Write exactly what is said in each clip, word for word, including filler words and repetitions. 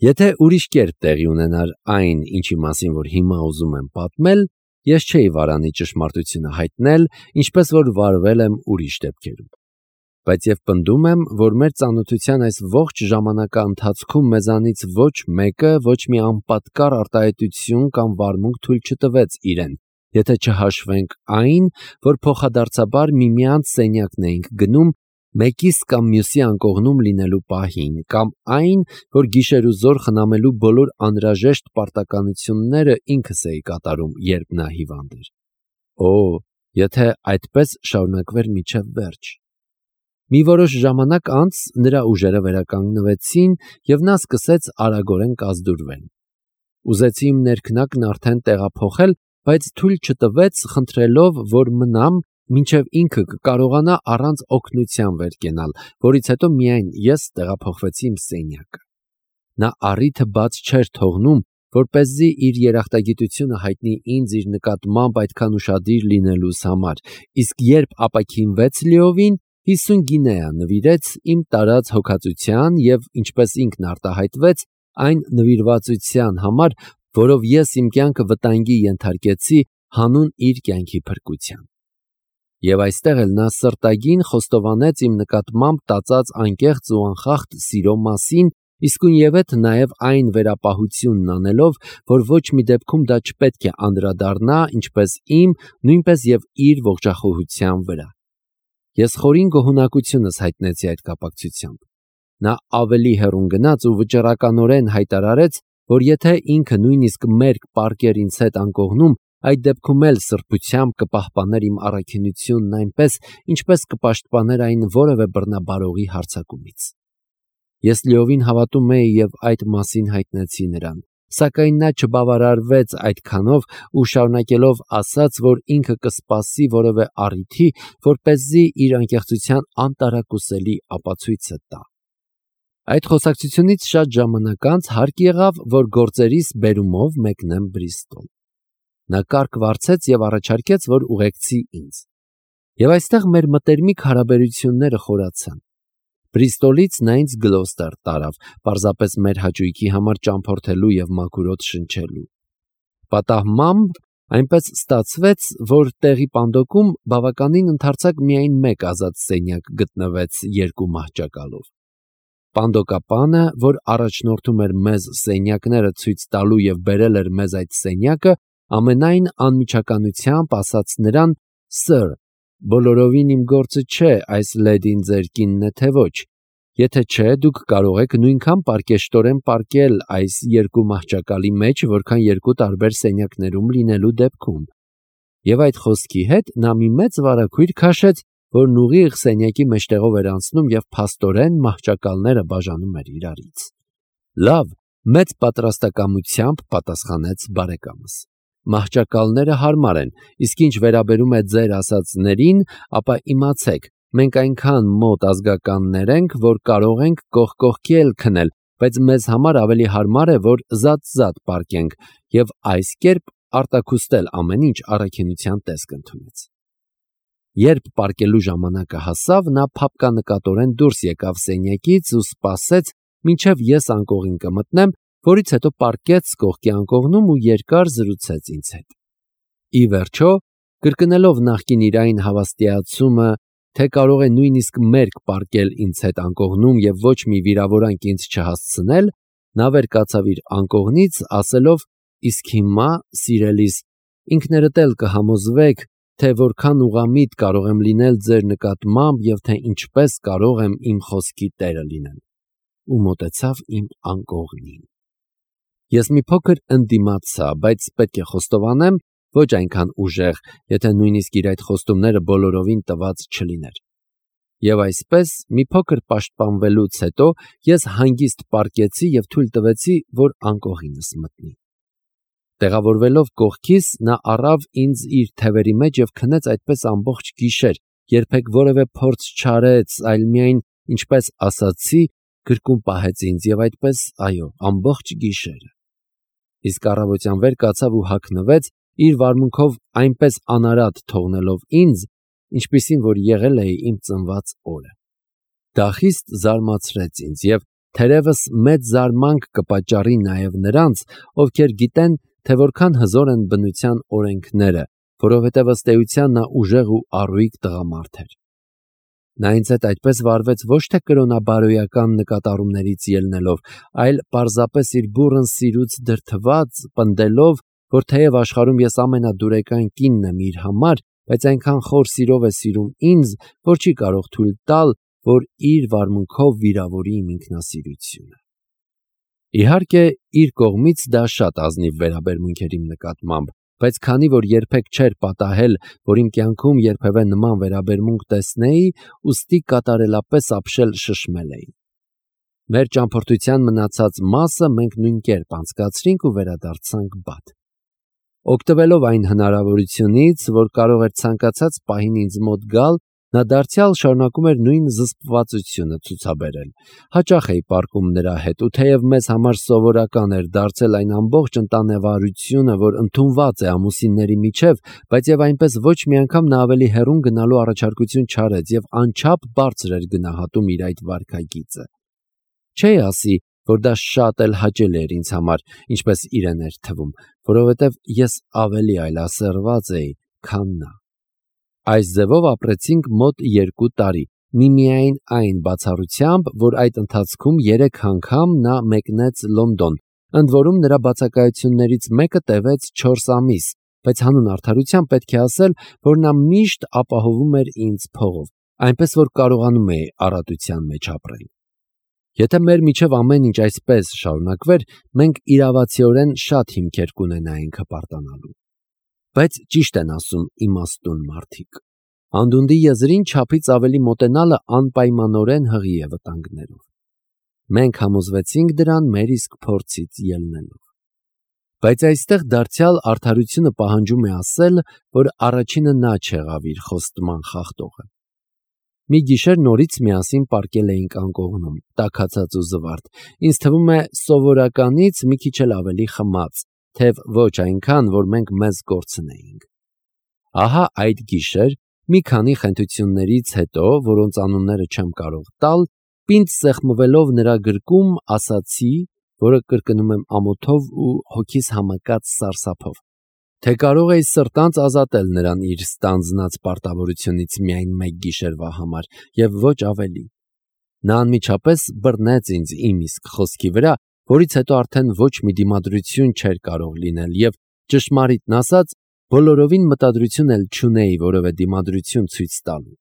Եթե ուրիշ կերպ տեղի ունենար այն, ինչի մասին որ հիմա ուզում եմ պատմել, ես չէի վարանի ճշմարտությունը հայտնել, ինչպես որ վարվել եմ ուրիշ դեպքերում։ Բայց եւ պնդում եմ, որ մեր ծանոթության այս ողջ ժամանակաընթացքում մեզանից ոչ մեկը ոչ մի անպատկառ արտահայտություն կամ վարմունք թույլ չտվեց իրեն, եթե չհաշվենք այն, որ փոխադարձաբար միմյանց սենյակն էինք գնում մեկիս կամ մյուսի անկողնում լինելու պահին, կամ այն, որ գիշեր ու զոր խնամելու բոլոր անհրաժեշտ պարտականությունները ինքս էի կատարում, երբ նա հիվանդ էր։ Օ, եթե այդպես շարունակվեր մինչև վերջ։ Մի որոշ ժամանակ անց նրա ուժերը վերականգնվեցին և նա սկսեց արագորեն կազդուրվել։ Ուզեցի իմ ներքնակն արդեն տեղափոխել, բայց թույլ չտվեց, խնդրելով, որ մնամ, մինչև ինքը կկարողանա առանց օգնության վեր կենալ, որից հետո միայն ես տեղափոխվեցի իմ սենյակը։ Նա առիթը բաց չէր թողնում, որպեսզի իր երախտագիտությունը հայտնի ինձ իր նկատմամբ այդքան ուշադիր լինելուս համար, իսկ երբ ապաքինվեց լիովին, հիսուն գինեա նվիրեց իմ տարած հոգածության և, ինչպես ինքն արտահայտվեց, այն նվիրվածության համար, որով ես իմ կյանքը վտանգի ենթարկեցի հանուն իր կյանքի փրկության։ Եվ այստեղ էլ նա սրտագին խոստովանեց իմ նկատմամբ տածած անկեղծ ու անխախտ սիրո մասին, իսկույնևեթ նաև այն վերապահությունն անելով, որ ոչ մի դեպքում դա չպետք է անդրադառնա ինչպես իմ, նույնպես և իր ողջախոհության վրա։ Ես խորին գոհունակությունս հայտնեցի այդ կապակցությամբ։ Նա ավելի հեռուն գնաց ու վճռականորեն հայտարարեց, որ եթե ինքը նույնիսկ մերկ պառկեր ինձ հետ անկողնում, այդ դեպքում էլ սրբությամբ կպահպաներ իմ առաքինությունն այնպես, ինչպես կպաշտպաներ այն որևէ բռնաբարողի հարձակումից։ Ես լիովին հավատում էի և այդ մասին հայտնեցի նրան, սակայն նա չբավարարվեց այդքանով ու շարունակելով ասաց, որ ինքը կսպասի որևէ առիթի, որպեսզի իր անկեղծության անտարակուսելի ապացույցը տա։ Այդ խոսակցությունից շատ ժամանակ անց հարկ եղավ, որ գործերիս բերումով մեկնեմ Բրիստոլ։ Նա կարգ վարձեց և առաջարկեց, որ ուղեկցի ինձ։ Եվ այստեղ մեր մտերմիկ հարաբերությունները խորացան։ Բրիստոլից նա ինձ Գլոստեր տարավ, պարզապես մեր հաճույքի համար ճամփորդելու և մաքուր օդ շնչելու։ Պատահմամբ այնպես ստացվեց, որ տեղի պանդոկում բավականին ընդարձակ միայն մեկ ազատ սենյակ գտնվեց երկու մահճակալով։ Պանդոկապանը, որ առաջնորդում էր մեզ սենյակները ցույց տալու և բերել էր մեզ այդ սենյակը, ամենայն անմիջականությամբ ասաց նրան. «Սըր, բոլորովին իմ գործը չէ այս լեդին ձեր կինն է թե ոչ, եթե չէ, դուք կարող եք նույնքան պարկեշտորեն պառկել այս երկու մահճակալի մեջ, որքան երկու տարբեր սենյակներում լինելու դեպքում»։ Եվ այդ խոսքի հետ նա մի մեծ վարագույր քաշեց, որն ուղիղ սենյակի մեջտեղով էր անցնում և փաստորեն մահճակալները բաժանում էր իրարից։ Լավ, մեծ պատրաստակամությամբ պատասխանեց բարեկամս։ Մահճակալները հարմար են, իսկ ինչ վերաբերում է ձեր ասածներին, ապա իմացեք, մենք այնքան մոտ ազգականներ ենք, որ կարող ենք կողք կողքի էլ քնել, բայց մեզ համար ավելի հարմար է, որ զատ-զատ պառկենք և այս կերպ արտաքուստել ամեն ինչ առաքինության տեսք ընդունեց։ Երբ պառկելու ժամանակը հասավ, նա փափկանկատորեն դուրս եկավ սենյակից ու սպասեց, մինչև ես անկողին կմտնեմ, որից հետո պառկեց կողքի անկողնում ու երկար զրուցեց ինձ հետ։ Ի վերջո, կրկնելով նախկին իր այն հավաստիացումը, թե կարող է նույնիսկ մերկ պառկել ինձ հետ անկողնում և ոչ մի վիրավորանք ինձ չհասցնել, նա վեր կացավ իր անկողնից, ասելով. «Իսկ հիմա, սիրելիս, ինքներդ էլ կհամոզվեք, թե որքան ուղղամիտ կարող եմ լինել ձեր նկատմամբ և թե ինչպես կարող եմ իմ խոսքի տերը լինել»։ Ու մոտեցավ իմ անկողնին։ Ես մի փոքր ընդդիմացա, բայց պետք է խոստովանեմ, ոչ այնքան ուժեղ, եթե նույնիսկ իր այդ խոստումները բոլորովին տված չլիներ։ Եվ այսպես, մի փոքր պաշտպանվելուց հետո, ես հանգիստ պառկեցի և թույլ տվեցի, որ անկողինս մտնի։ Տեղավորվելով կողքիս, նա առավ ինձ իր թևերի մեջ և քնեց այդպես ամբողջ գիշեր, երբեք որևէ փորձ չարեց, այլ միայն, ինչպես ասացի, գրկում պահեց ինձ և այդպես, այո, ամբողջ գիշերը։ Իսկ առավոտյան վեր կացավ ու հագնվեց, իր վարմունքով այնպես անարատ թողնելով ինձ, ինչպիսին որ եղել էի իմ ծնված օրը։ Դա խիստ զարմացրեց ինձ և թերևս մեծ զարմանք կպատճառի նաև նրանց, ովքեր գիտեն, թե որքան հզոր են բնության օրենքները, որովհետև ըստ էության նա ուժեղ ու առույգ տղամարդ էր։ Նա ինձ հետ այդպես վարվեց ոչ թե կրոնաբարոյական նկատառումներից ելնելով, այլ պարզապես իր բուռն սիրուց դրդված, պնդելով, որ թեև աշխարհում ես ամենադուրեկան կինն եմ իր համար, բայց այնքան խոր սիրով է սիրում ինձ, որ չի կարող թույլ տալ, որ իր վարմունքով վիրավորի իմ ինքնասիրությունը։ Իհարկե, իր կողմից դա շատ ազնիվ վերաբերմունք էր իմ նկատմամբ, բայց քանի որ երբեք չէր պատահել, որ իմ կյանքում երբևէ նման վերաբերմունք տեսնեի, ուստի կատարելապես ապշել շշմել էի։ Մեր ճամփորդության մնացած մասը մենք նույն կերպ անցկացրինք ու վերադարձանք Բաթ։ Օգտվելով այն հնարավորությունից, որ կարող էր ցանկացած պահին ինձ մոտ գալ, նա դարձյալ շարունակում էր նույն զսպվածությունը ցուցաբերել։ Հաճախ էի պառկում նրա հետ, ու թեև մեզ համար սովորական էր դարձել այն ամբողջ ընտանեվարությունը, որ ընդունված է ամուսինների միջև, բայց եւ այնպես ոչ մի անգամ նա ավելի հեռուն գնալու առաջարկություն չարեց եւ անչափ բարձր էր գնահատում իր այդ վարքագիծը։ Չէի ասի, որ դա շատ էլ հաճելի էր ինձ համար, ինչպես իրեն էր թվում, որովհետև ես ավելի այլասերված էի, քան նա։ Այս ձևով ապրեցինք մոտ երկու տարի, միմիայն այն բացառությամբ, որ այդ ընթացքում երեք անգամ նա մեկնեց Լոնդոն, ընդ որում նրա բացակայություններից մեկը տևեց չորս ամիս, բայց հանուն արդարության պետք է ասել, որ նա միշտ ապահովում էր ինձ փողով, այնպես որ կարողանում էի առատության մեջ ապրել։ Եթե մեր միջև ամեն ինչ այսպես շարունակվեր, մենք իրավացիորեն շատ հիմքեր կունենայինք հպարտանալու։ Բայց ճիշտ են ասում իմաստուն մարդիկ։ Անդունդի եզրին չափից ավելի մոտենալը անպայմանորեն հղի է վտանգներով։ Մենք համոզվեցինք դրան մեր իսկ փորձից ելնելով։ Բայց այստեղ դարձյալ արդարությունը պահանջում է ասել, որ առաջինը նա չեղավ իր խոստման խախտողը։ Մի գիշեր նորից միասին պառկել էինք անկողնում, տաքացած ու զվարթ, ինձ թվում է սովորականից մի քիչ էլ ավելի խմած, թեև ոչ այնքան, որ մենք մեզ կորցնեինք։ Ահա այդ գիշեր, մի քանի խենթություններից հետո, որոնց անունները չեմ կարող տալ, պինդ սեղմվելով նրա գրկում, ասացի, որը կրկնում եմ ամոթով ու հոգիս համակած սարսափով, թե կարող էի սրտանց ազատել նրան իր ստանձնած պարտավորությունից միայն մեկ գիշերվա համար և ոչ ավելի։ Նա անմիջապես բռնեց ինձ իմ իսկ խոսքի վրա, որից հետո արդեն ոչ մի դիմադրություն չէր կարող լինել և, ճշմարիտն ասած, բոլորովին մտադրություն էլ չունեի որևէ դիմադրություն ցույց տալու։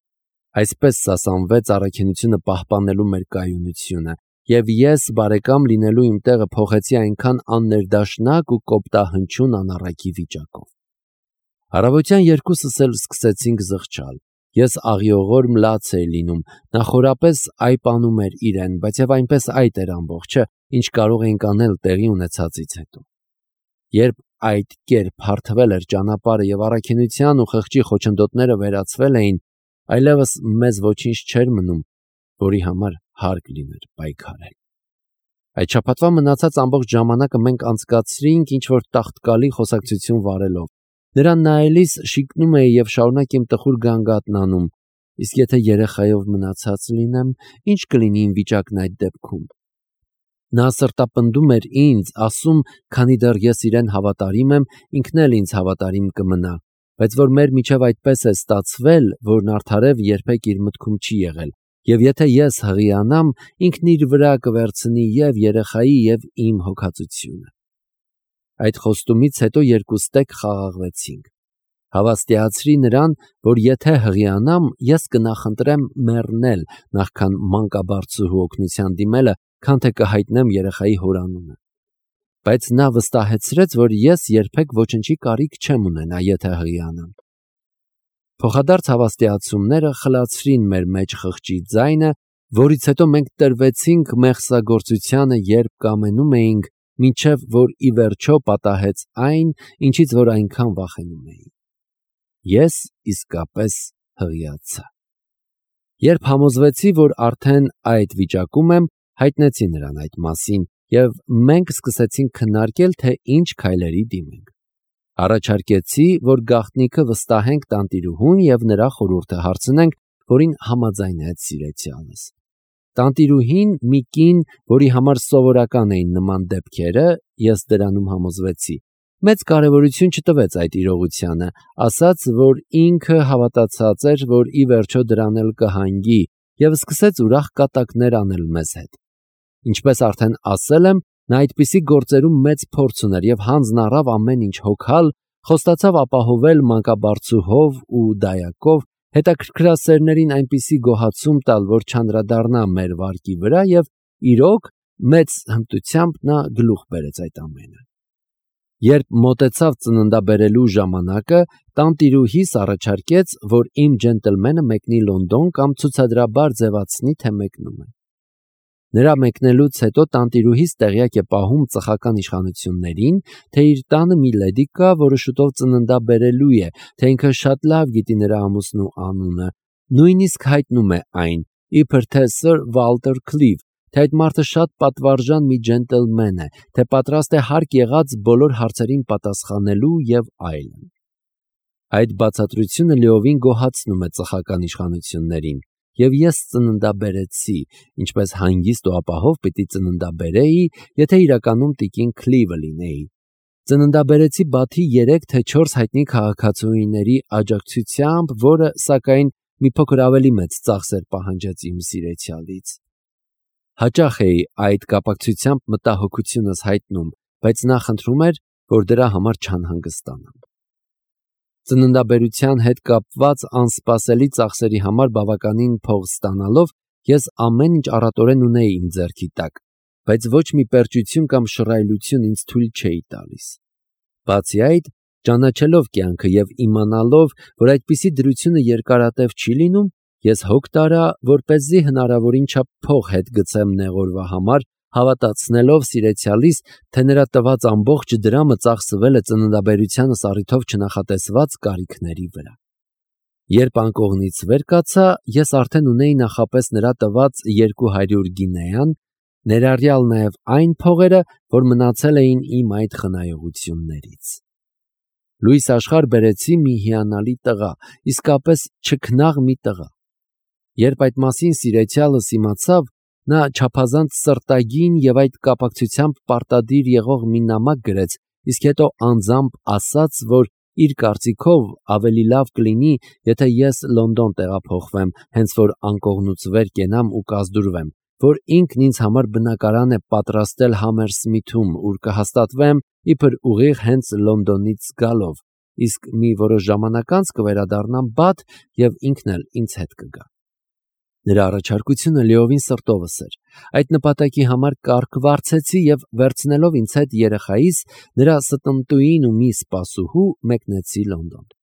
Այսպես սասանվեց առաքինությունը պահպանելու մեր կայունությունը, և ես բարեկամ լինելու իմ տեղը փոխեցի այնքան աններդաշնակ ու կոպտահնչյուն անառակի վիճակով։ Առավոտյան երկուսս էլ սկսեցինք զղջալ։ Ես աղիողորմ լաց էի լինում, նա խորապես այպանում էր իրեն, բայց և այնպես այդ էր ամբողջը, ինչ կարող էինք անել տեղի ունեցածից հետո։ Երբ այդ կերպ հարթվել էր ճանապարհը և առաքինության ու խղճի խոչընդոտները վերացվել էին, այլևս մեզ ոչինչ չէր մնում, որի համար հարկ լիներ պայքարել։ Այդ շաբաթվա մնացած ամբողջ ժամանակը մենք անցկացրինք ինչ-որ տաղտկալի խոսակցություն վարելով։ Նրան նայելիս շիկնում էի և շարունակ իմ տխուր գանգատն անում, իսկ եթե երեխայով մնացած լինեմ, ինչ կլինի իմ վիճակն այդ դեպքում։ Նա սրտապնդում էր ինձ, ասում, քանի դեռ ես իրեն հավատարիմ եմ, ինքն էլ ինձ հավատարիմ կմնա, բայց որ մեր միջև այդպես է ստացվել, որն արդարև երբեք իր մտքում չի եղել, և եթե ես հղիանամ, ինքն իր վրա կվերցնի և երեխայի և իմ հոգածությունը։ Այդ խոստումից հետո երկուստեք խաղաղվեցինք։ Հավաստիացրի նրան, որ եթե հղիանամ, ես կնախընտրեմ մեռնել, նախքան մանկաբարձուհու օգնության դիմելը, քան թե կհայտնեմ երեխայի հորանունը։ Բայց նա վստահեցրեց, որ ես երբեք ոչնչի կարիք չեմ ունենա, եթե հղիանամ։ Փոխադարձ հավաստիացումները խլացրին մեր մեջ խղճի ձայնը, որից հետո մենք տրվեցինք մեղսագործությանը, երբ կամենում էինք, մինչև որ ի վերջո պատահեց այն, ինչից որ այնքան վախենում էի։ Ես իսկապես հղիացա։ Երբ համոզվեցի, որ արդեն այդ վիճակում եմ, հայտնեցի նրան այդ մասին, և մենք սկսեցինք քննարկել, թե ինչ քայլերի դիմենք։ Առաջարկեցի, որ գաղտնիքը վստահենք տանտիրուհուն և նրա խորհուրդը հարցնենք, որին համաձայնեց սիրեցյալս։ Տանտիրուհին մի կին, որի համար սովորական էին նման դեպքերը, ես դրանում համոզվեցի, մեծ կարևորություն չտվեց այդ իրողությանը, ասաց, որ ինքը հավատացած էր, որ ի վերջո դրան էլ կհանգի, և սկսեց ուրախ կատակներ անել մեզ հետ։ Ինչպես արդեն ասել եմ, նա այդպիսի գործերում մեծ փորձ ուներ և հանձն առավ ամեն ինչ հոգալ, խոստացավ ապահովել մանկաբարձուհով ու դայակով, հետաքրքրասերներին այնպիսի գոհացում տալ, որ չանդրադառնա մեր վարկի վրա, և իրոք մեծ հմտությամբ նա գլուխ բերեց այդ ամենը։ Երբ մոտեցավ ծննդաբերելու ժամանակը, տանտիրուհիս առաջարկեց, որ իմ ջենտլմենը մեկնի Լոնդոն կամ ցուցադրաբար ձևացնի, թե մեկնում է։ Նրա մեկնելուց հետո տանտիրուհիս տեղյակ է պահում ծխական իշխանություններին, թե իր տանը մի լեդի կա, որը շուտով ծննդաբերելու է, թե ինքը շատ լավ գիտի նրա ամուսնու անունը, նույնիսկ հայտնում է այն, իբր թե Սըր Վալտեր Քլիվ, թե այդ մարդը շատ պատվարժան մի ջենտլմեն է, թե պատրաստ է հարկ եղած բոլոր հարցերին պատասխանելու և այլն։ Այդ բացատրությունը լիովին գոհացնում է ծխական իշխանություններին, և ես ծննդաբերեցի, ինչպես հանգիստ ու ապահով պիտի ծննդաբերեի, եթե իրականում տիկին Քլիվը լինեի։ Ծննդաբերեցի բաթի երեք թե չորս հայտնի քաղաքացուների աջակցությամբ, որը, սակայն, մի փոքր ավելի մեծ ծախսեր պահանջեց իմ սիրեցյալից։ Հաճախ էի այդ կապակցությամբ մտահոգությունս հայտնում, բայց նա խնդրում էր, որ դրա համար չանհանգստանամ։ Ծննդաբերության հետ կապված անսպասելի ծախսերի համար բավականին փող ստանալով, ես ամեն ինչ առատորեն ունեի իմ ձեռքի տակ, բայց ոչ մի պերճություն կամ շռայլություն ինձ թույլ չէի տալիս։ Բացի այդ, ճանաչելով կյանքը և իմանալով, որ այդպիսի դրությունը երկարատև չի լինում, ես հոգ տարա, որպեսզի հնարավորին չափ փող հետ գցեմ նեղ օրվա համար, հավատացնելով սիրեցյալիս, թե նրա տված ամբողջ դրամը ծախսվել է ծննդաբերությանս առիթով չնախատեսված կարիքների վրա։ Երբ անկողնից վեր կացա, ես արդեն ունեի նախապես նրա տված երկու հարյուր գինեան, ներառյալ նաև այն փողերը, որ մնացել էին իմ այդ խնայողություններից։ Լույս աշխարհ բերեցի մի հիանալի տղա, իսկապես չքնաղ մի տղա։ Երբ այդ մասին սիրեցյալս իմացավ, նա չափազանց սրտագին և այդ կապակցությամբ պարտադիր եղող մի նամակ գրեց, իսկ հետո անձամբ ասաց, որ իր կարծիքով ավելի լավ կլինի, եթե ես Լոնդոն տեղափոխվեմ, հենց որ անկողնուց վեր կենամ ու կազդուրվեմ, որ ինքն ինձ համար բնակարան է պատրաստել Համերսմիթում, ուր կհաստատվեմ իբր ուղիղ հենց Լոնդոնից գալով, իսկ մի որոշ ժամանակ անց կվերադառնամ Բաթ և ինքն էլ ինձ հետ կգա։ Նրա առաջարկությունը լիովին սրտովս էր։ Այդ նպատակի համար կառք վարձեցի և վերցնելով ինձ հետ երեխայիս, նրա ստնտուին ու մի սպասուհու, մեկնեցի Լոնդոն։